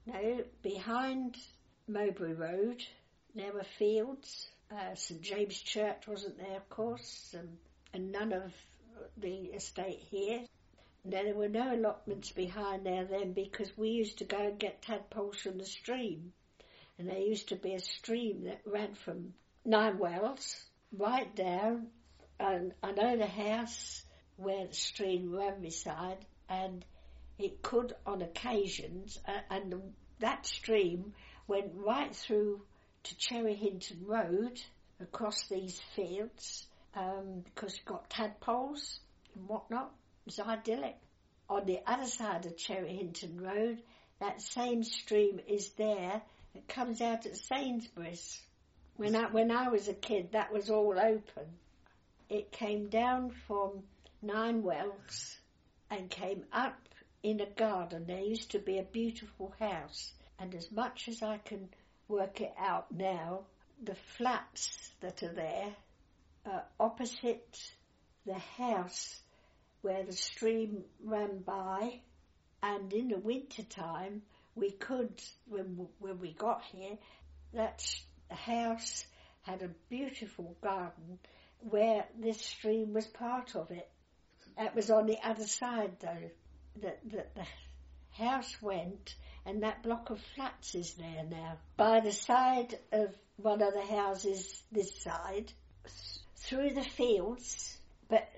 No, behind Mowbray Road there were fields. St James Church wasn't there, of course, and none of the estate here. Now, there were no allotments behind there then, because we used to go and get tadpoles from the stream. And there used to be a stream that ran from Nine Wells right down. And I know the house where the stream ran beside, and it could on occasions, and that stream went right through to Cherry Hinton Road across these fields, because you got tadpoles and whatnot. It was idyllic. On the other side of Cherry Hinton Road, that same stream is there. It comes out at Sainsbury's. When I was a kid, that was all open. It came down from Nine Wells and came up in a garden. There used to be a beautiful house, and as much as I can work it out now, the flats that are there are opposite the house where the stream ran by, and in the winter time we could, when we got here, that house had a beautiful garden where this stream was part of it. That was on the other side though. The house went, and that block of flats is there now. By the side of one of the houses this side, through the fields, but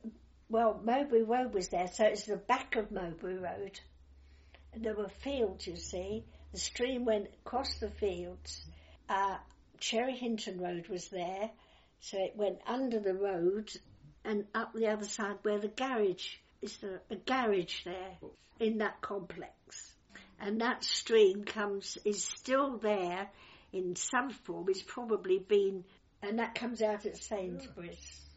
Mowbray Road was there, so it's the back of Mowbray Road. And there were fields, you see. The stream went across the fields. Cherry Hinton Road was there, so it went under the road and up the other side where the garage is. A garage there in that complex. And that stream is still there in some form. It's probably been, and that comes out at Sainsbury's.